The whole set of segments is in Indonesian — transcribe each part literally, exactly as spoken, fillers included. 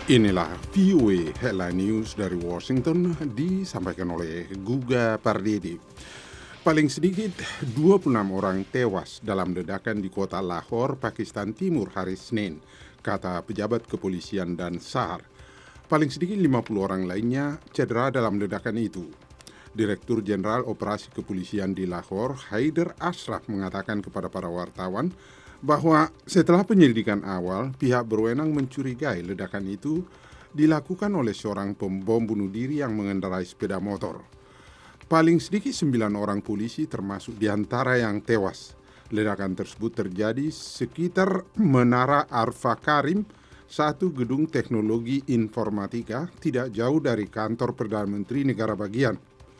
Inilah V O A Headline News dari Washington disampaikan oleh Guga Pardede. Paling sedikit dua puluh enam orang tewas dalam ledakan di kota Lahore, Pakistan Timur hari Senin, kata pejabat kepolisian dan S A R. Paling sedikit lima puluh orang lainnya cedera dalam ledakan itu. Direktur Jenderal Operasi Kepolisian di Lahore, Haider Ashraf, mengatakan kepada para wartawan bahwa setelah penyelidikan awal, pihak berwenang mencurigai ledakan itu dilakukan oleh seorang pembom bunuh diri yang mengendarai sepeda motor. Paling sedikit sembilan orang polisi termasuk di antara yang tewas. Ledakan tersebut terjadi sekitar Menara Arfa Karim, satu gedung teknologi informatika tidak jauh dari kantor Perdana Menteri negara bagian.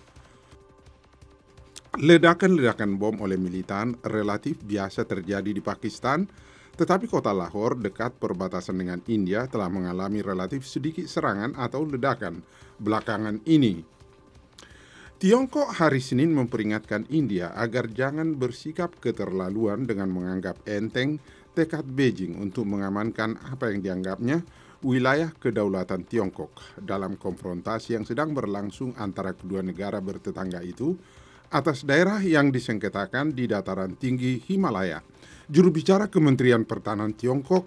Ledakan-ledakan bom oleh militan relatif biasa terjadi di Pakistan, tetapi kota Lahore dekat perbatasan dengan India telah mengalami relatif sedikit serangan atau ledakan belakangan ini. Tiongkok hari Senin memperingatkan India agar jangan bersikap keterlaluan dengan menganggap enteng tekad Beijing untuk mengamankan apa yang dianggapnya wilayah kedaulatan Tiongkok dalam konfrontasi yang sedang berlangsung antara kedua negara bertetangga itu atas daerah yang disengketakan di dataran tinggi Himalaya. Juru bicara Kementerian Pertahanan Tiongkok,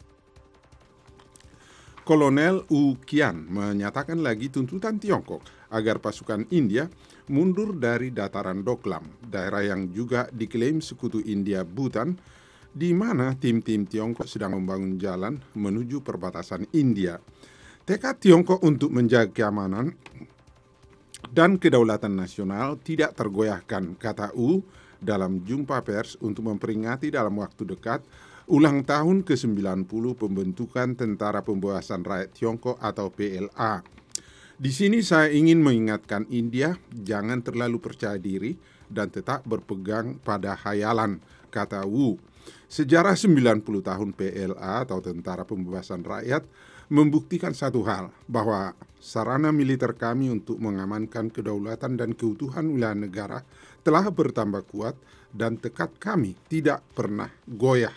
Kolonel Wu Qian, menyatakan lagi tuntutan Tiongkok agar pasukan India mundur dari dataran Doklam, daerah yang juga diklaim sekutu India Bhutan, di mana tim-tim Tiongkok sedang membangun jalan menuju perbatasan India. Tekad Tiongkok untuk menjaga keamanan dan kedaulatan nasional tidak tergoyahkan, kata U dalam jumpa pers untuk memperingati dalam waktu dekat ulang tahun ke sembilan puluh pembentukan Tentara Pembebasan Rakyat Tiongkok atau P L A. Di sini saya ingin mengingatkan India jangan terlalu percaya diri dan tetap berpegang pada khayalan, kata Wu. Sejarah sembilan puluh tahun P L A atau Tentara Pembebasan Rakyat membuktikan satu hal, bahwa sarana militer kami untuk mengamankan kedaulatan dan keutuhan wilayah negara telah bertambah kuat dan tekad kami tidak pernah goyah.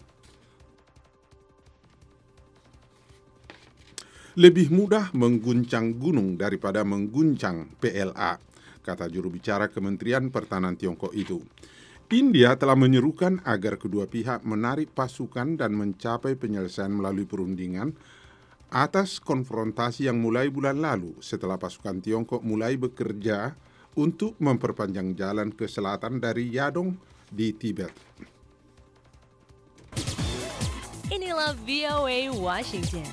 Lebih mudah mengguncang gunung daripada mengguncang P L A, kata juru bicara Kementerian Pertahanan Tiongkok itu. India telah menyerukan agar kedua pihak menarik pasukan dan mencapai penyelesaian melalui perundingan atas konfrontasi yang mulai bulan lalu setelah pasukan Tiongkok mulai bekerja untuk memperpanjang jalan ke selatan dari Yadong di Tibet. Inilah V O A Washington.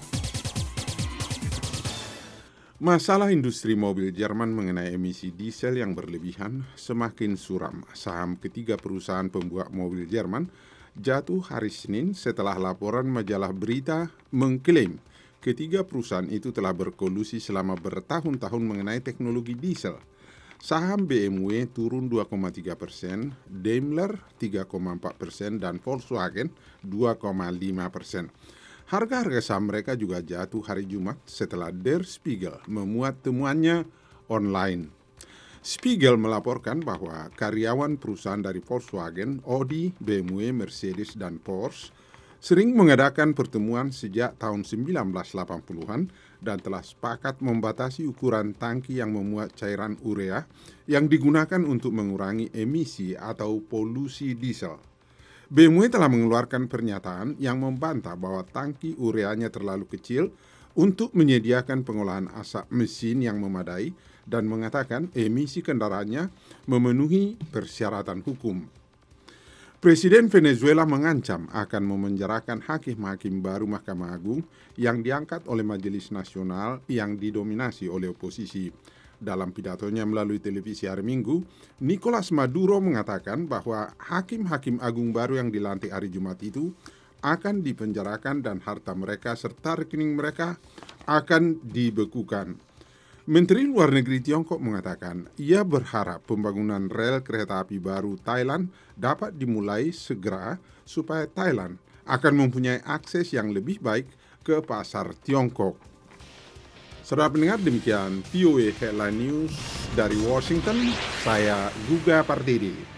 Masalah industri mobil Jerman mengenai emisi diesel yang berlebihan semakin suram. Saham ketiga perusahaan pembuat mobil Jerman jatuh hari Senin setelah laporan majalah berita mengklaim ketiga perusahaan itu telah berkolusi selama bertahun-tahun mengenai teknologi diesel. Saham B M W turun dua koma tiga persen, Daimler tiga koma empat persen, dan Volkswagen dua koma lima persen. Harga-harga saham mereka juga jatuh hari Jumat setelah Der Spiegel memuat temuannya online. Spiegel melaporkan bahwa karyawan perusahaan dari Volkswagen, Audi, B M W, Mercedes, dan Porsche sering mengadakan pertemuan sejak tahun sembilan belas delapan puluhan dan telah sepakat membatasi ukuran tangki yang memuat cairan urea yang digunakan untuk mengurangi emisi atau polusi diesel. B M W telah mengeluarkan pernyataan yang membantah bahwa tangki ureanya terlalu kecil untuk menyediakan pengolahan asap mesin yang memadai dan mengatakan emisi kendaraannya memenuhi persyaratan hukum. Presiden Venezuela mengancam akan memenjarakan hakim-hakim baru Mahkamah Agung yang diangkat oleh Majelis Nasional yang didominasi oleh oposisi. Dalam pidatonya melalui televisi hari Minggu, Nicolas Maduro mengatakan bahwa hakim-hakim agung baru yang dilantik hari Jumat itu akan dipenjarakan dan harta mereka serta rekening mereka akan dibekukan. Menteri Luar Negeri Tiongkok mengatakan ia berharap pembangunan rel kereta api baru Thailand dapat dimulai segera supaya Thailand akan mempunyai akses yang lebih baik ke pasar Tiongkok. Saudara pendengar, demikian V O A Headline News dari Washington. Saya Guga Pardede.